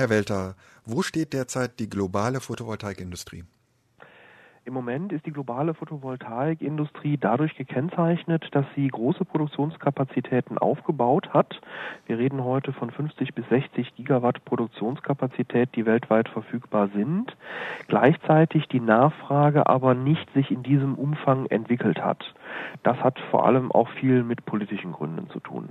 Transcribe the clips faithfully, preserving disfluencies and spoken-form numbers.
Herr Welter, wo steht derzeit die globale Photovoltaikindustrie? Im Moment ist die globale Photovoltaikindustrie dadurch gekennzeichnet, dass sie große Produktionskapazitäten aufgebaut hat. Wir reden heute von fünfzig bis sechzig Gigawatt Produktionskapazität, die weltweit verfügbar sind. Gleichzeitig die Nachfrage aber nicht sich in diesem Umfang entwickelt hat. Das hat vor allem auch viel mit politischen Gründen zu tun.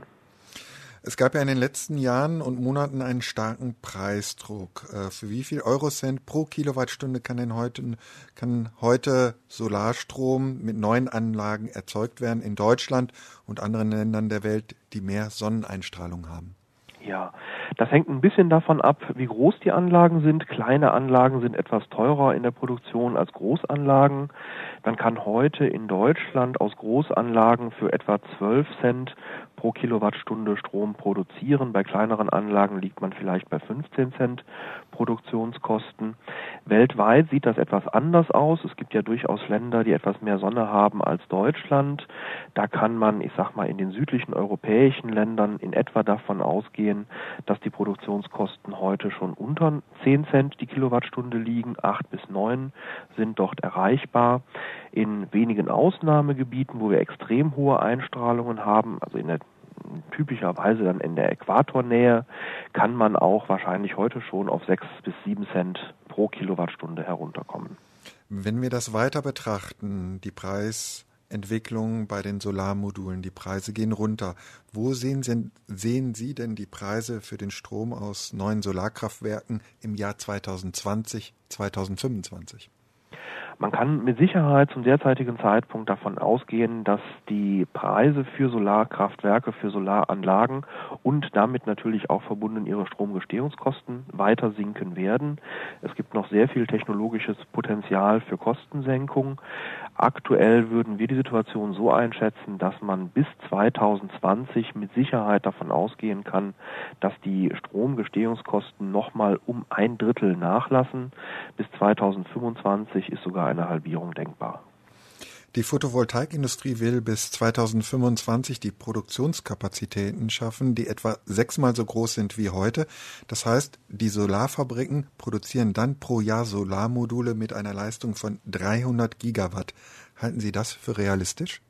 Es gab ja in den letzten Jahren und Monaten einen starken Preisdruck. Für wie viel Eurocent pro Kilowattstunde kann denn heute, kann heute Solarstrom mit neuen Anlagen erzeugt werden in Deutschland und anderen Ländern der Welt, die mehr Sonneneinstrahlung haben? Ja, das hängt ein bisschen davon ab, wie groß die Anlagen sind. Kleine Anlagen sind etwas teurer in der Produktion als Großanlagen. Man kann heute in Deutschland aus Großanlagen für etwa zwölf Cent pro Kilowattstunde Strom produzieren. Bei kleineren Anlagen liegt man vielleicht bei fünfzehn Cent Produktionskosten. Weltweit sieht das etwas anders aus. Es gibt ja durchaus Länder, die etwas mehr Sonne haben als Deutschland. Da kann man, ich sag mal, in den südlichen europäischen Ländern in etwa davon ausgehen, dass die Produktionskosten heute schon unter zehn Cent die Kilowattstunde liegen. acht bis neun sind dort erreichbar. In wenigen Ausnahmegebieten, wo wir extrem hohe Einstrahlungen haben, also in der typischerweise dann in der Äquatornähe, kann man auch wahrscheinlich heute schon auf sechs bis sieben Cent pro Kilowattstunde herunterkommen. Wenn wir das weiter betrachten, die Preisentwicklung bei den Solarmodulen, die Preise gehen runter. Wo sehen Sie, sehen Sie denn die Preise für den Strom aus neuen Solarkraftwerken im Jahr zwanzig zwanzig, zwanzig fünfundzwanzig? Man kann mit Sicherheit zum derzeitigen Zeitpunkt davon ausgehen, dass die Preise für Solarkraftwerke, für Solaranlagen und damit natürlich auch verbunden ihre Stromgestehungskosten weiter sinken werden. Es gibt noch sehr viel technologisches Potenzial für Kostensenkung. Aktuell würden wir die Situation so einschätzen, dass man bis zwanzig zwanzig mit Sicherheit davon ausgehen kann, dass die Stromgestehungskosten nochmal um ein Drittel nachlassen. Bis zwanzig fünfundzwanzig ist sogar eine Halbierung denkbar. Die Photovoltaikindustrie will bis zwanzig fünfundzwanzig die Produktionskapazitäten schaffen, die etwa sechsmal so groß sind wie heute. Das heißt, die Solarfabriken produzieren dann pro Jahr Solarmodule mit einer Leistung von dreihundert Gigawatt. Halten Sie das für realistisch?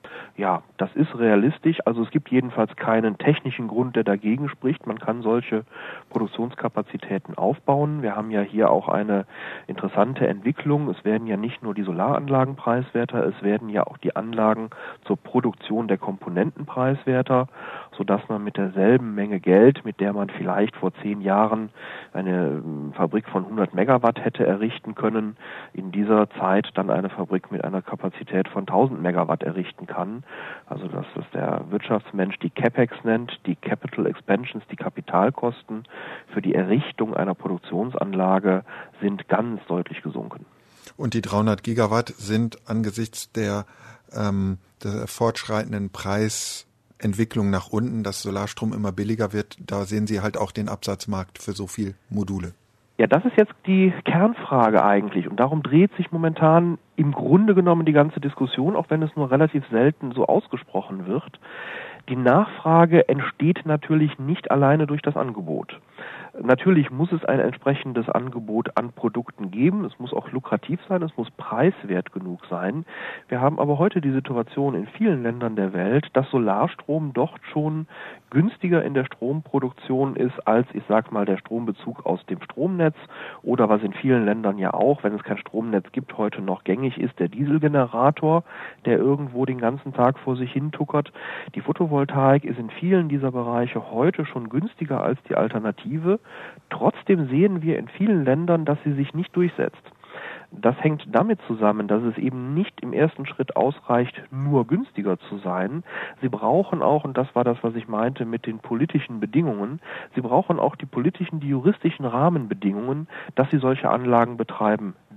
Ja, das ist realistisch. Also es gibt jedenfalls keinen technischen Grund, der dagegen spricht. Man kann solche Produktionskapazitäten aufbauen. Wir haben ja hier auch eine interessante Entwicklung. Es werden ja nicht nur die Solaranlagen preiswerter, es werden ja auch die Anlagen zur Produktion der Komponenten preiswerter, sodass man mit derselben Menge Geld, mit der man vielleicht vor zehn Jahren eine Fabrik von hundert Megawatt hätte errichten können, in dieser Zeit dann eine Fabrik mit einer Kapazität von tausend Megawatt errichten kann. Also das, was der Wirtschaftsmensch die CapEx nennt, die Capital Expansions, die Kapitalkosten für die Errichtung einer Produktionsanlage sind ganz deutlich gesunken. Und die dreihundert Gigawatt sind angesichts der, ähm, der fortschreitenden Preisentwicklung nach unten, dass Solarstrom immer billiger wird, da sehen Sie halt auch den Absatzmarkt für so viel Module. Ja, das ist jetzt die Kernfrage eigentlich und darum dreht sich momentan im Grunde genommen die ganze Diskussion, auch wenn es nur relativ selten so ausgesprochen wird. Die Nachfrage entsteht natürlich nicht alleine durch das Angebot. Natürlich muss es ein entsprechendes Angebot an Produkten geben. Es muss auch lukrativ sein, es muss preiswert genug sein. Wir haben aber heute die Situation in vielen Ländern der Welt, dass Solarstrom dort schon günstiger in der Stromproduktion ist als, ich sag mal, der Strombezug aus dem Stromnetz oder was in vielen Ländern ja auch, wenn es kein Stromnetz gibt, heute noch gängig ist, der Dieselgenerator, der irgendwo den ganzen Tag vor sich hin tuckert. Die Photovoltaik ist in vielen dieser Bereiche heute schon günstiger als die Alternative. Trotzdem sehen wir in vielen Ländern, dass sie sich nicht durchsetzt. Das hängt damit zusammen, dass es eben nicht im ersten Schritt ausreicht, nur günstiger zu sein. Sie brauchen auch, und das war das, was ich meinte mit den politischen Bedingungen, sie brauchen auch die politischen, die juristischen Rahmenbedingungen, dass sie solche Anlagen betreiben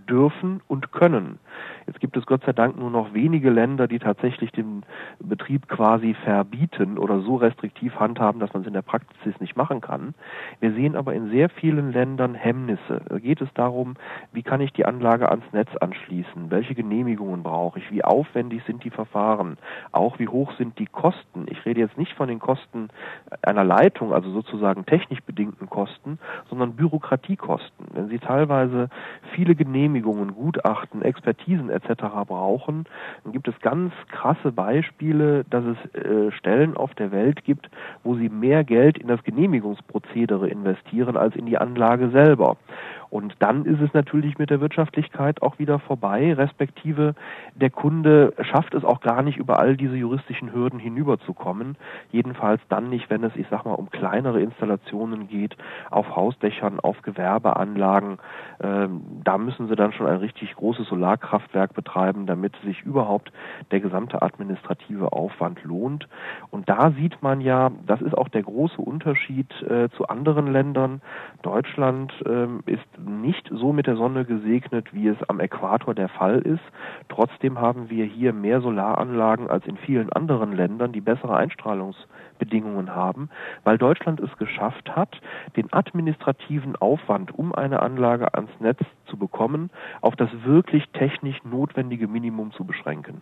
dürfen und können. Jetzt gibt es Gott sei Dank nur noch wenige Länder, die tatsächlich den Betrieb quasi verbieten oder so restriktiv handhaben, dass man es in der Praxis nicht machen kann. Wir sehen aber in sehr vielen Ländern Hemmnisse. Da geht es darum, wie kann ich die Anlage ans Netz anschließen? Welche Genehmigungen brauche ich? Wie aufwendig sind die Verfahren? Auch wie hoch sind die Kosten? Ich rede jetzt nicht von den Kosten einer Leitung, also sozusagen technisch bedingten Kosten, sondern Bürokratiekosten. Wenn Sie teilweise viele Genehmigungen, Gutachten, Expertisen et cetera brauchen, dann gibt es ganz krasse Beispiele, dass es äh, Stellen auf der Welt gibt, wo sie mehr Geld in das Genehmigungsprozedere investieren als in die Anlage selber. Und dann ist es natürlich mit der Wirtschaftlichkeit auch wieder vorbei, respektive der Kunde schafft es auch gar nicht, über all diese juristischen Hürden hinüberzukommen. Jedenfalls dann nicht, wenn es, ich sag mal, um kleinere Installationen geht, auf Hausdächern, auf Gewerbeanlagen. Ähm, da müssen sie dann schon ein richtig großes Solarkraftwerk betreiben, damit sich überhaupt der gesamte administrative Aufwand lohnt. Und da sieht man ja, das ist auch der große Unterschied äh, zu anderen Ländern. Deutschland ähm, ist nicht so mit der Sonne gesegnet, wie es am Äquator der Fall ist. Trotzdem haben wir hier mehr Solaranlagen als in vielen anderen Ländern, die bessere Einstrahlungsbedingungen haben, weil Deutschland es geschafft hat, den administrativen Aufwand, um eine Anlage ans Netz zu bekommen, auf das wirklich technisch notwendige Minimum zu beschränken.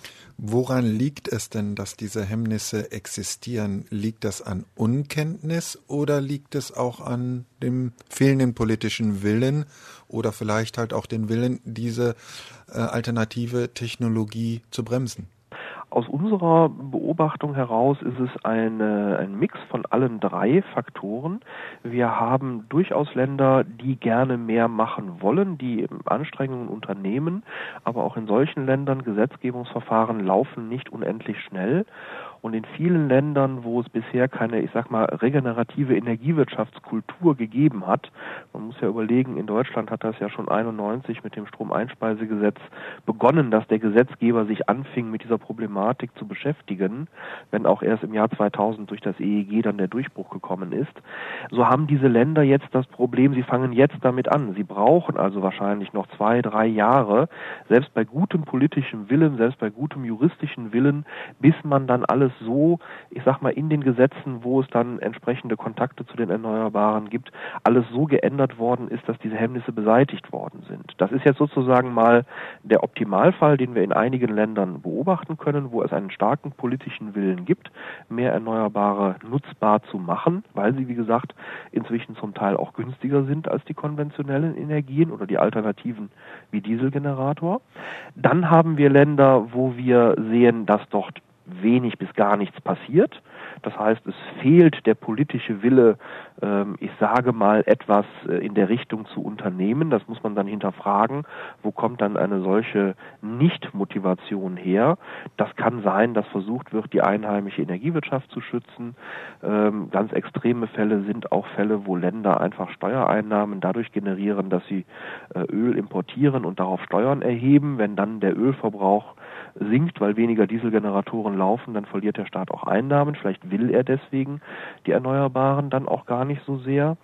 Woran liegt es denn, dass diese Hemmnisse existieren? Liegt das an Unkenntnis oder liegt es auch an dem fehlenden politischen Willen oder vielleicht halt auch den Willen, diese äh, alternative Technologie zu bremsen? Aus unserer Beobachtung heraus ist es eine, ein Mix von allen drei Faktoren. Wir haben durchaus Länder, die gerne mehr machen wollen, die Anstrengungen unternehmen, aber auch in solchen Ländern Gesetzgebungsverfahren laufen nicht unendlich schnell. Und in vielen Ländern, wo es bisher keine, ich sag mal, regenerative Energiewirtschaftskultur gegeben hat, man muss ja überlegen, in Deutschland hat das ja schon einundneunzig mit dem Stromeinspeisegesetz begonnen, dass der Gesetzgeber sich anfing, mit dieser Problematik zu beschäftigen, wenn auch erst im Jahr zweitausend durch das E E G dann der Durchbruch gekommen ist. So haben diese Länder jetzt das Problem, sie fangen jetzt damit an. Sie brauchen also wahrscheinlich noch zwei, drei Jahre, selbst bei gutem politischem Willen, selbst bei gutem juristischen Willen, bis man dann alles so, ich sag mal, in den Gesetzen, wo es dann entsprechende Kontakte zu den Erneuerbaren gibt, alles so geändert worden ist, dass diese Hemmnisse beseitigt worden sind. Das ist jetzt sozusagen mal der Optimalfall, den wir in einigen Ländern beobachten können, wo es einen starken politischen Willen gibt, mehr Erneuerbare nutzbar zu machen, weil sie, wie gesagt, inzwischen zum Teil auch günstiger sind als die konventionellen Energien oder die Alternativen wie Dieselgenerator. Dann haben wir Länder, wo wir sehen, dass dort wenig bis gar nichts passiert. Das heißt, es fehlt der politische Wille, ähm, ich sage mal, etwas äh, in der Richtung zu unternehmen. Das muss man dann hinterfragen. Wo kommt dann eine solche Nicht-Motivation her? Das kann sein, dass versucht wird, die einheimische Energiewirtschaft zu schützen. Ähm, ganz extreme Fälle sind auch Fälle, wo Länder einfach Steuereinnahmen dadurch generieren, dass sie äh, Öl importieren und darauf Steuern erheben. Wenn dann der Ölverbrauch sinkt, weil weniger Dieselgeneratoren laufen, dann verliert der Staat auch Einnahmen. Vielleicht will er deswegen die Erneuerbaren dann auch gar nicht so sehr.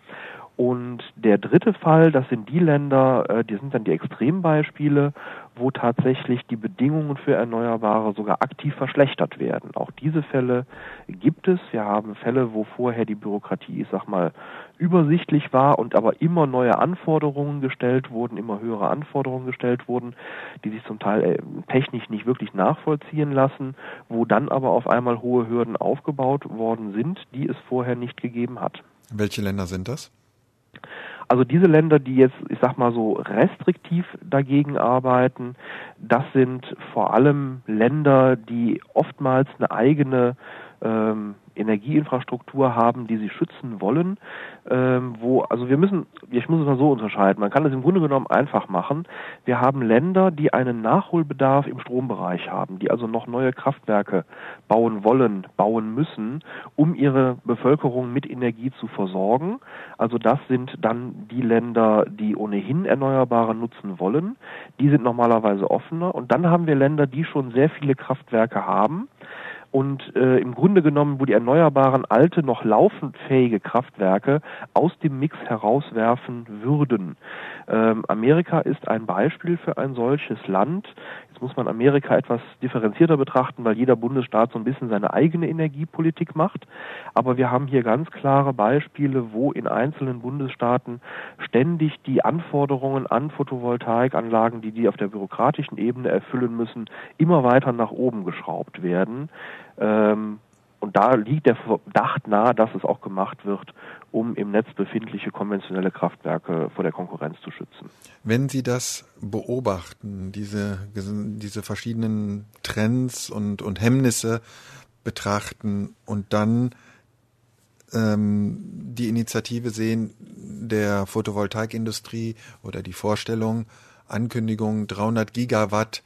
Und der dritte Fall, das sind die Länder, die sind dann die Extrembeispiele, wo tatsächlich die Bedingungen für Erneuerbare sogar aktiv verschlechtert werden. Auch diese Fälle gibt es. Wir haben Fälle, wo vorher die Bürokratie, ich sag mal, übersichtlich war und aber immer neue Anforderungen gestellt wurden, immer höhere Anforderungen gestellt wurden, die sich zum Teil äh, technisch nicht wirklich nachvollziehen lassen, wo dann aber auf einmal hohe Hürden aufgebaut worden sind, die es vorher nicht gegeben hat. Welche Länder sind das? Also diese Länder, die jetzt, ich sag mal so, restriktiv dagegen arbeiten, das sind vor allem Länder, die oftmals eine eigene ähm, Energieinfrastruktur haben, die sie schützen wollen, ähm, wo, also wir müssen, ich muss es mal so unterscheiden, man kann das im Grunde genommen einfach machen. Wir haben Länder, die einen Nachholbedarf im Strombereich haben, die also noch neue Kraftwerke bauen wollen, bauen müssen, um ihre Bevölkerung mit Energie zu versorgen. Also das sind dann die Länder, die ohnehin Erneuerbare nutzen wollen. Die sind normalerweise offener. Und dann haben wir Länder, die schon sehr viele Kraftwerke haben, und äh, im Grunde genommen, wo die Erneuerbaren alte, noch laufend fähige Kraftwerke aus dem Mix herauswerfen würden. Ähm, Amerika ist ein Beispiel für ein solches Land. Jetzt muss man Amerika etwas differenzierter betrachten, weil jeder Bundesstaat so ein bisschen seine eigene Energiepolitik macht. Aber wir haben hier ganz klare Beispiele, wo in einzelnen Bundesstaaten ständig die Anforderungen an Photovoltaikanlagen, die die auf der bürokratischen Ebene erfüllen müssen, immer weiter nach oben geschraubt werden. Ähm, und da liegt der Verdacht nahe, dass es auch gemacht wird, um im Netz befindliche konventionelle Kraftwerke vor der Konkurrenz zu schützen. Wenn Sie das beobachten, diese, diese verschiedenen Trends und, und Hemmnisse betrachten und dann ähm, die Initiative sehen der Photovoltaikindustrie oder die Vorstellung, Ankündigung dreihundert Gigawatt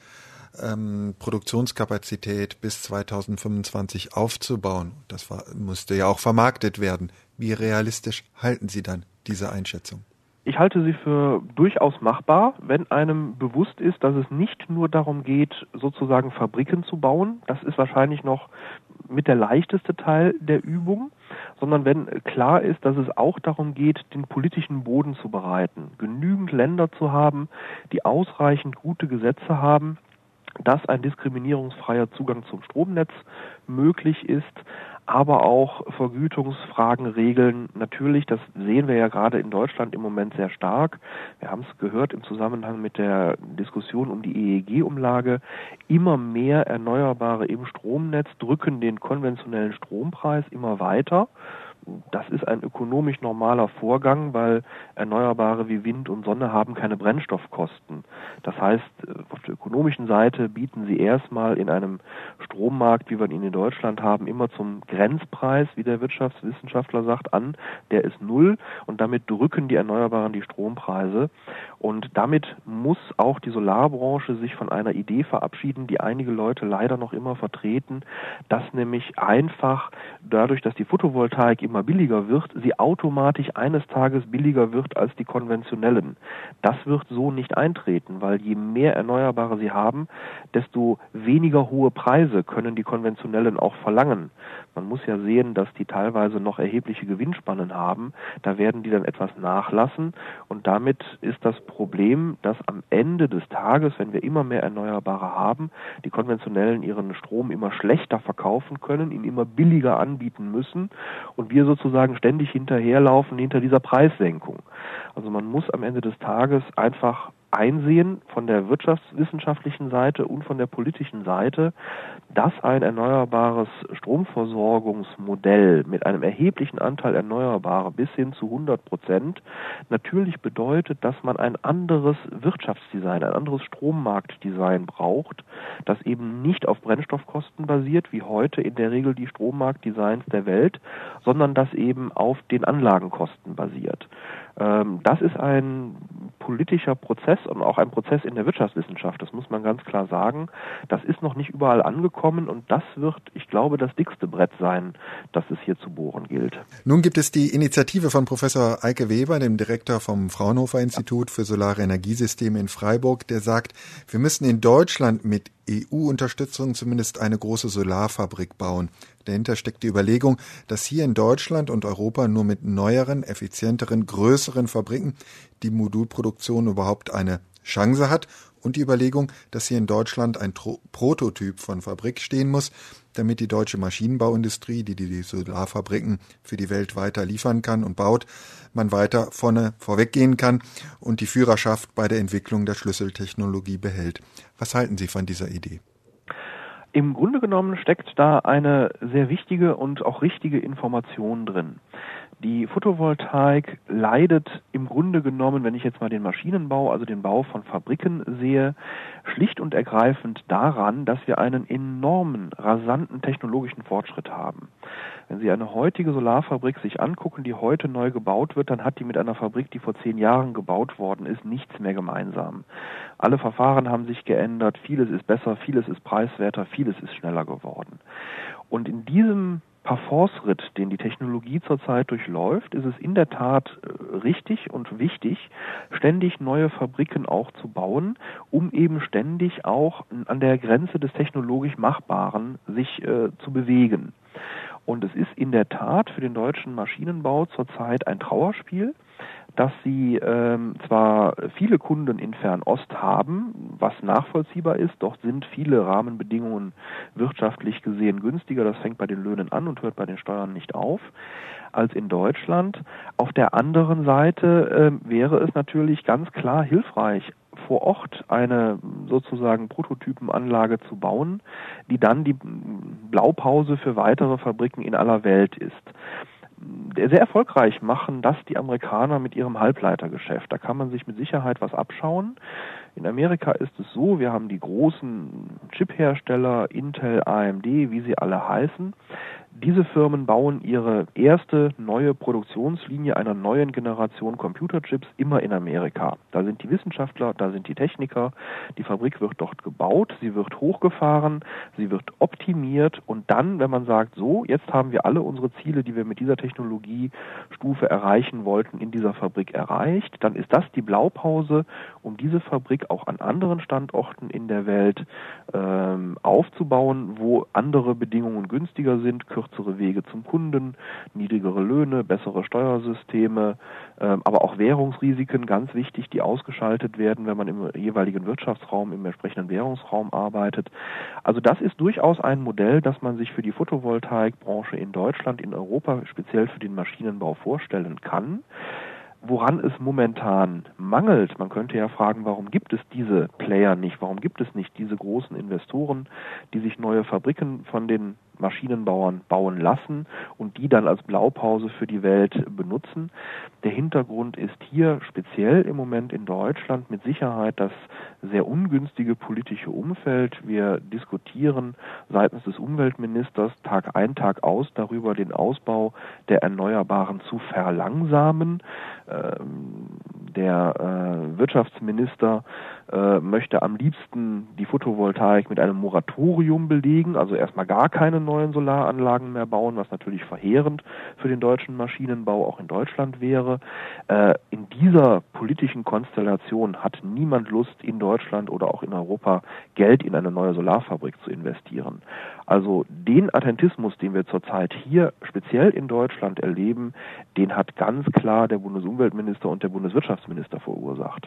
ähm, Produktionskapazität bis zweitausendfünfundzwanzig aufzubauen. Das war, musste ja auch vermarktet werden. Wie realistisch halten Sie dann diese Einschätzung? Ich halte sie für durchaus machbar, wenn einem bewusst ist, dass es nicht nur darum geht, sozusagen Fabriken zu bauen. Das ist wahrscheinlich noch mit der leichteste Teil der Übung, sondern wenn klar ist, dass es auch darum geht, den politischen Boden zu bereiten, genügend Länder zu haben, die ausreichend gute Gesetze haben, dass ein diskriminierungsfreier Zugang zum Stromnetz möglich ist, aber auch Vergütungsfragen regeln. Natürlich, das sehen wir ja gerade in Deutschland im Moment sehr stark. Wir haben es gehört im Zusammenhang mit der Diskussion um die E E G-Umlage. Immer mehr Erneuerbare im Stromnetz drücken den konventionellen Strompreis immer weiter. Das ist ein ökonomisch normaler Vorgang, weil Erneuerbare wie Wind und Sonne haben keine Brennstoffkosten. Das heißt, auf der ökonomischen Seite bieten sie erstmal in einem Strommarkt, wie wir ihn in Deutschland haben, immer zum Grenzpreis, wie der Wirtschaftswissenschaftler sagt, an. Der ist null und damit drücken die Erneuerbaren die Strompreise. Und damit muss auch die Solarbranche sich von einer Idee verabschieden, die einige Leute leider noch immer vertreten, dass nämlich einfach dadurch, dass die Photovoltaik im immer billiger wird, sie automatisch eines Tages billiger wird als die konventionellen. Das wird so nicht eintreten, weil je mehr Erneuerbare sie haben, desto weniger hohe Preise können die konventionellen auch verlangen. Man muss ja sehen, dass die teilweise noch erhebliche Gewinnspannen haben. Da werden die dann etwas nachlassen und damit ist das Problem, dass am Ende des Tages, wenn wir immer mehr Erneuerbare haben, die konventionellen ihren Strom immer schlechter verkaufen können, ihn immer billiger anbieten müssen und wir sozusagen ständig hinterherlaufen hinter dieser Preissenkung. Also man muss am Ende des Tages einfach einsehen von der wirtschaftswissenschaftlichen Seite und von der politischen Seite, dass ein erneuerbares Stromversorgungsmodell mit einem erheblichen Anteil Erneuerbarer bis hin zu hundert Prozent natürlich bedeutet, dass man ein anderes Wirtschaftsdesign, ein anderes Strommarktdesign braucht, das eben nicht auf Brennstoffkosten basiert, wie heute in der Regel die Strommarktdesigns der Welt, sondern das eben auf den Anlagenkosten basiert. Das ist ein politischer Prozess und auch ein Prozess in der Wirtschaftswissenschaft, das muss man ganz klar sagen. Das ist noch nicht überall angekommen und das wird, ich glaube, das dickste Brett sein, das es hier zu bohren gilt. Nun gibt es die Initiative von Professor Eike Weber, dem Direktor vom Fraunhofer Institut für Solare Energiesysteme in Freiburg, der sagt, wir müssen in Deutschland mit E U-Unterstützung zumindest eine große Solarfabrik bauen. Dahinter steckt die Überlegung, dass hier in Deutschland und Europa nur mit neueren, effizienteren, größeren Fabriken die Modulproduktion überhaupt eine Chance hat und die Überlegung, dass hier in Deutschland ein Tro- Prototyp von Fabrik stehen muss, damit die deutsche Maschinenbauindustrie, die die Solarfabriken für die Welt weiter liefern kann und baut, man weiter vorne vorweggehen kann und die Führerschaft bei der Entwicklung der Schlüsseltechnologie behält. Was halten Sie von dieser Idee? Im Grunde genommen steckt da eine sehr wichtige und auch richtige Information drin. Die Photovoltaik leidet im Grunde genommen, wenn ich jetzt mal den Maschinenbau, also den Bau von Fabriken sehe, schlicht und ergreifend daran, dass wir einen enormen, rasanten technologischen Fortschritt haben. Wenn Sie eine heutige Solarfabrik sich angucken, die heute neu gebaut wird, dann hat die mit einer Fabrik, die vor zehn Jahren gebaut worden ist, nichts mehr gemeinsam. Alle Verfahren haben sich geändert, vieles ist besser, vieles ist preiswerter, vieles ist schneller geworden. Und in diesem Parforce-Ritt, den die Technologie zurzeit durchläuft, ist es in der Tat richtig und wichtig, ständig neue Fabriken auch zu bauen, um eben ständig auch an der Grenze des technologisch Machbaren sich äh, zu bewegen. Und es ist in der Tat für den deutschen Maschinenbau zurzeit ein Trauerspiel, dass sie ähm, zwar viele Kunden in Fernost haben, was nachvollziehbar ist, doch sind viele Rahmenbedingungen wirtschaftlich gesehen günstiger. Das fängt bei den Löhnen an und hört bei den Steuern nicht auf, als in Deutschland. Auf der anderen Seite äh, wäre es natürlich ganz klar hilfreich, vor Ort eine sozusagen Prototypenanlage zu bauen, die dann die Blaupause für weitere Fabriken in aller Welt ist. Sehr erfolgreich machen das die Amerikaner mit ihrem Halbleitergeschäft. Da kann man sich mit Sicherheit was abschauen. In Amerika ist es so, wir haben die großen Chiphersteller, Intel, A M D, wie sie alle heißen. Diese Firmen bauen ihre erste neue Produktionslinie einer neuen Generation Computerchips immer in Amerika. Da sind die Wissenschaftler, da sind die Techniker, die Fabrik wird dort gebaut, sie wird hochgefahren, sie wird optimiert und dann, wenn man sagt, so, jetzt haben wir alle unsere Ziele, die wir mit dieser Technologiestufe erreichen wollten, in dieser Fabrik erreicht, dann ist das die Blaupause, um diese Fabrik auch an anderen Standorten in der Welt ähm, aufzubauen, wo andere Bedingungen günstiger sind, kürzere Wege zum Kunden, niedrigere Löhne, bessere Steuersysteme, ähm, aber auch Währungsrisiken, ganz wichtig, die ausgeschaltet werden, wenn man im jeweiligen Wirtschaftsraum, im entsprechenden Währungsraum arbeitet. Also das ist durchaus ein Modell, das man sich für die Photovoltaikbranche in Deutschland, in Europa, speziell für den Maschinenbau vorstellen kann. Woran es momentan mangelt, man könnte ja fragen, warum gibt es diese Player nicht, warum gibt es nicht diese großen Investoren, die sich neue Fabriken von den Maschinenbauern bauen lassen und die dann als Blaupause für die Welt benutzen. Der Hintergrund ist hier speziell im Moment in Deutschland mit Sicherheit das sehr ungünstige politische Umfeld. Wir diskutieren seitens des Umweltministers Tag ein, Tag aus darüber, den Ausbau der Erneuerbaren zu verlangsamen. Der äh, Wirtschaftsminister äh, möchte am liebsten die Photovoltaik mit einem Moratorium belegen, also erstmal gar keine neuen Solaranlagen mehr bauen, was natürlich verheerend für den deutschen Maschinenbau auch in Deutschland wäre. Äh, in dieser politischen Konstellation hat niemand Lust, in Deutschland oder auch in Europa Geld in eine neue Solarfabrik zu investieren. Also den Attentismus, den wir zurzeit hier speziell in Deutschland erleben, den hat ganz klar der Bundesumweltminister und der Bundeswirtschaftsminister verursacht.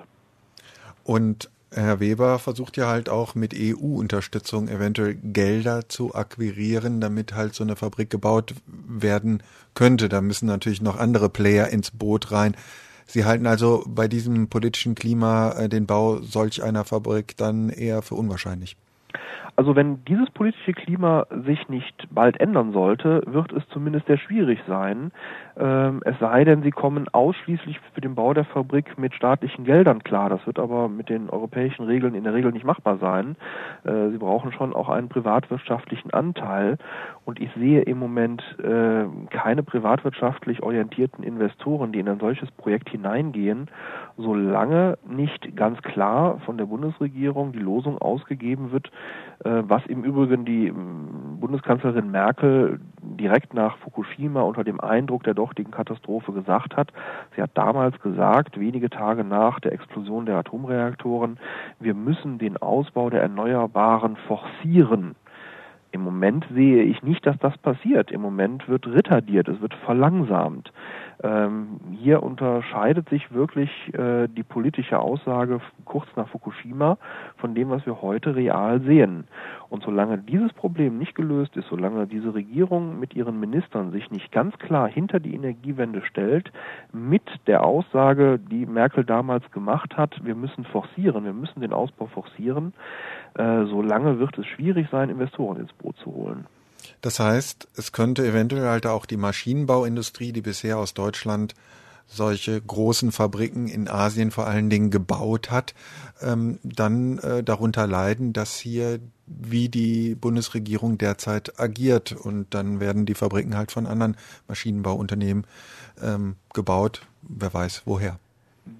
Und Herr Weber versucht ja halt auch mit E U-Unterstützung eventuell Gelder zu akquirieren, damit halt so eine Fabrik gebaut werden könnte. Da müssen natürlich noch andere Player ins Boot rein. Sie halten also bei diesem politischen Klima den Bau solch einer Fabrik dann eher für unwahrscheinlich? Also wenn dieses politische Klima sich nicht bald ändern sollte, wird es zumindest sehr schwierig sein. Ähm, es sei denn, sie kommen ausschließlich für den Bau der Fabrik mit staatlichen Geldern klar. Das wird aber mit den europäischen Regeln in der Regel nicht machbar sein. Äh, sie brauchen schon auch einen privatwirtschaftlichen Anteil. Und ich sehe im Moment äh, keine privatwirtschaftlich orientierten Investoren, die in ein solches Projekt hineingehen, solange nicht ganz klar von der Bundesregierung die Losung ausgegeben wird, was im Übrigen die Bundeskanzlerin Merkel direkt nach Fukushima unter dem Eindruck der dortigen Katastrophe gesagt hat. Sie hat damals gesagt, wenige Tage nach der Explosion der Atomreaktoren, wir müssen den Ausbau der Erneuerbaren forcieren. Im Moment sehe ich nicht, dass das passiert. Im Moment wird retardiert, es wird verlangsamt. Ähm, hier unterscheidet sich wirklich äh, die politische Aussage kurz nach Fukushima von dem, was wir heute real sehen. Und solange dieses Problem nicht gelöst ist, solange diese Regierung mit ihren Ministern sich nicht ganz klar hinter die Energiewende stellt, mit der Aussage, die Merkel damals gemacht hat, wir müssen forcieren, wir müssen den Ausbau forcieren, äh, solange wird es schwierig sein, Investoren ins Boot zu holen. Das heißt, es könnte eventuell halt auch die Maschinenbauindustrie, die bisher aus Deutschland solche großen Fabriken in Asien vor allen Dingen gebaut hat, ähm, dann äh, darunter leiden, dass hier wie die Bundesregierung derzeit agiert. Und dann werden die Fabriken halt von anderen Maschinenbauunternehmen ähm, gebaut. Wer weiß woher.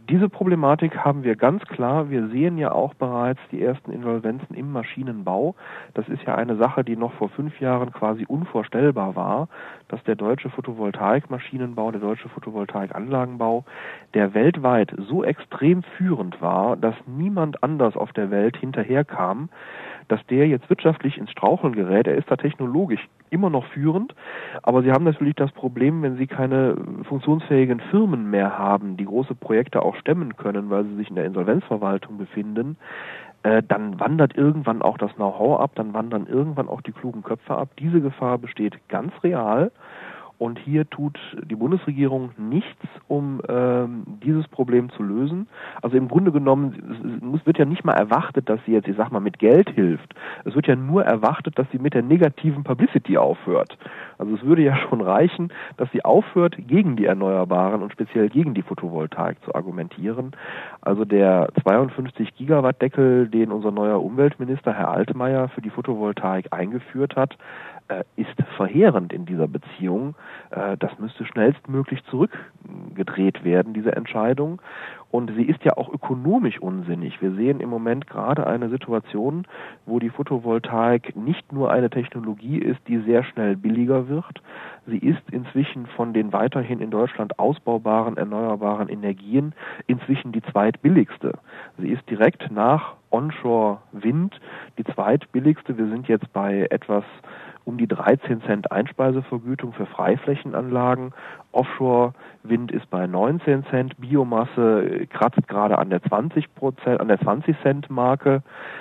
Diese Problematik haben wir ganz klar. Wir sehen ja auch bereits die ersten Insolvenzen im Maschinenbau. Das ist ja eine Sache, die noch vor fünf Jahren quasi unvorstellbar war, dass der deutsche Photovoltaikmaschinenbau, der deutsche Photovoltaikanlagenbau, der weltweit so extrem führend war, dass niemand anders auf der Welt hinterherkam, dass der jetzt wirtschaftlich ins Straucheln gerät. Er ist da technologisch immer noch führend, aber Sie haben natürlich das Problem, wenn Sie keine funktionsfähigen Firmen mehr haben, die große Projekte auch stemmen können, weil sie sich in der Insolvenzverwaltung befinden, äh, dann wandert irgendwann auch das Know-how ab, dann wandern irgendwann auch die klugen Köpfe ab. Diese Gefahr besteht ganz real. Und hier tut die Bundesregierung nichts, um ähm, dieses Problem zu lösen. Also im Grunde genommen es wird ja nicht mal erwartet, dass sie jetzt, ich sag mal, mit Geld hilft. Es wird ja nur erwartet, dass sie mit der negativen Publicity aufhört. Also es würde ja schon reichen, dass sie aufhört, gegen die Erneuerbaren und speziell gegen die Photovoltaik zu argumentieren. Also der zweiundfünfzig Gigawatt Deckel, den unser neuer Umweltminister Herr Altmaier für die Photovoltaik eingeführt hat, ist verheerend in dieser Beziehung. Das müsste schnellstmöglich zurückgedreht werden, diese Entscheidung. Und sie ist ja auch ökonomisch unsinnig. Wir sehen im Moment gerade eine Situation, wo die Photovoltaik nicht nur eine Technologie ist, die sehr schnell billiger wird. Sie ist inzwischen von den weiterhin in Deutschland ausbaubaren erneuerbaren Energien inzwischen die zweitbilligste. Sie ist direkt nach Onshore-Wind die zweitbilligste. Wir sind jetzt bei etwas um die dreizehn Cent Einspeisevergütung für Freiflächenanlagen. Offshore-Wind ist bei neunzehn Cent. Biomasse kratzt gerade an der zwanzig Prozent, an der zwanzig Cent Marke.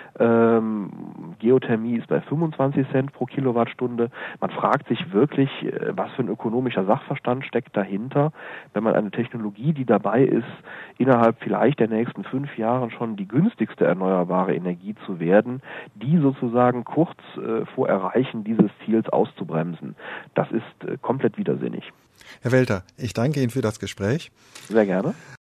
Ähm, Geothermie ist bei fünfundzwanzig Cent pro Kilowattstunde. Man fragt sich wirklich, was für ein ökonomischer Sachverstand steckt dahinter, wenn man eine Technologie, die dabei ist, innerhalb vielleicht der nächsten fünf Jahren schon die günstigste erneuerbare Energie zu werden, die sozusagen kurz äh, vor Erreichen dieses Ziels auszubremsen. Das ist äh, komplett widersinnig. Herr Welter, ich danke Ihnen für das Gespräch. Sehr gerne.